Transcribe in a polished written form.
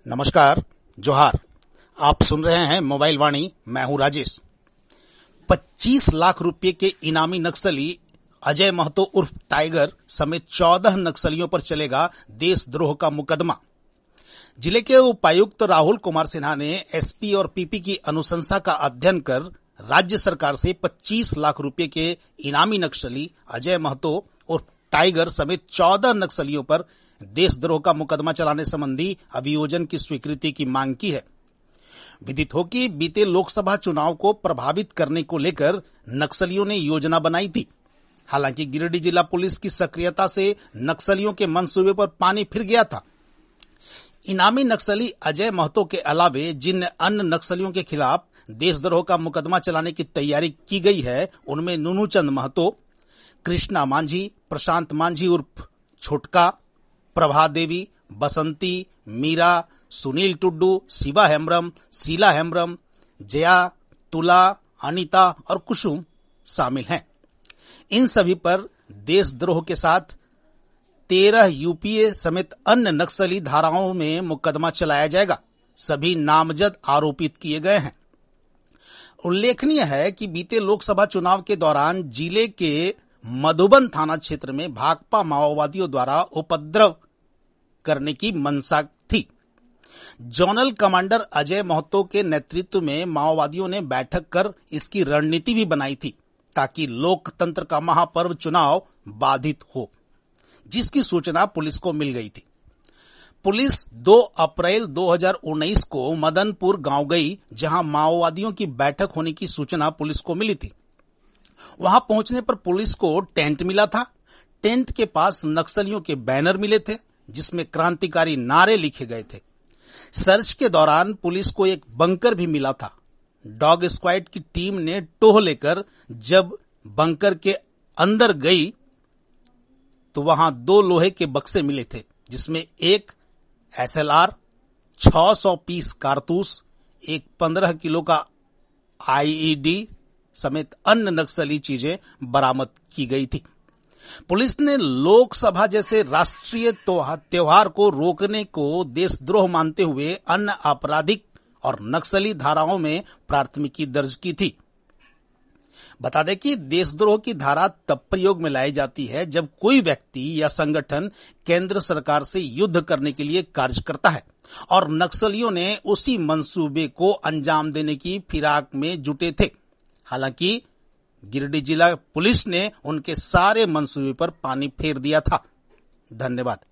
नमस्कार, जोहार। आप सुन रहे हैं मोबाइल वाणी। मैं हूं राजेश। 25 लाख रुपए के इनामी नक्सली अजय महतो उर्फ टाइगर समेत 14 नक्सलियों पर चलेगा देशद्रोह का मुकदमा। जिले के उपायुक्त राहुल कुमार सिन्हा ने एसपी और पीपी की अनुशंसा का अध्ययन कर राज्य सरकार से 25 लाख रुपए के इनामी नक्सली अजय महतो उर्फ टाइगर समेत 14 नक्सलियों पर देशद्रोह का मुकदमा चलाने संबंधी अभियोजन की स्वीकृति की मांग की है। विदित हो कि बीते लोकसभा चुनाव को प्रभावित करने को लेकर नक्सलियों ने योजना बनाई थी। हालांकि गिरिडीह जिला पुलिस की सक्रियता से नक्सलियों के मंसूबे पर पानी फिर गया था। इनामी नक्सली अजय महतो के अलावे जिन अन्य नक्सलियों के खिलाफ देशद्रोह का मुकदमा चलाने की तैयारी की गई है, उनमें नुनूचंद महतो, कृष्णा मांझी, प्रशांत मांझी उर्फ छोटका, प्रभा देवी, बसंती, मीरा, सुनील टुड्डू, शिवा हेम्ब्रम, शीला हेम्ब्रम, जया, तुला, अनीता और कुसुम शामिल हैं। इन सभी पर देशद्रोह के साथ 13 यूपीए समेत अन्य नक्सली धाराओं में मुकदमा चलाया जाएगा। सभी नामजद आरोपित किए गए हैं। उल्लेखनीय है कि बीते लोकसभा चुनाव के दौरान जिले के मधुबन थाना क्षेत्र में भाकपा माओवादियों द्वारा उपद्रव करने की मंशा थी। जोनल कमांडर अजय महतो के नेतृत्व में माओवादियों ने बैठक कर इसकी रणनीति भी बनाई थी ताकि लोकतंत्र का महापर्व चुनाव बाधित हो, जिसकी सूचना पुलिस को मिल गई थी। पुलिस 2 अप्रैल 2019 को मदनपुर गांव गई, जहां माओवादियों की बैठक होने की सूचना पुलिस को मिली थी। वहां पहुंचने पर पुलिस को टेंट मिला था। टेंट के पास नक्सलियों के बैनर मिले थे जिसमें क्रांतिकारी नारे लिखे गए थे। सर्च के दौरान पुलिस को एक बंकर भी मिला था। डॉग स्क्वाड की टीम ने टोह लेकर जब बंकर के अंदर गई तो वहां 2 लोहे के बक्से मिले थे, जिसमें एक एसएलआर, 600 पीस कारतूस, एक 15 किलो का आईईडी समेत अन्य नक्सली चीजें बरामद की गई थी। पुलिस ने लोकसभा जैसे राष्ट्रीय त्योहार को रोकने को देशद्रोह मानते हुए अन्य आपराधिक और नक्सली धाराओं में प्राथमिकी दर्ज की थी। बता दें कि देशद्रोह की धारा तब प्रयोग में लाई जाती है जब कोई व्यक्ति या संगठन केंद्र सरकार से युद्ध करने के लिए कार्य करता है और नक्सलियों ने उसी मंसूबे को अंजाम देने की फिराक में जुटे थे। हालांकि गिरिडीह जिला पुलिस ने उनके सारे मंसूबे पर पानी फेर दिया था। धन्यवाद।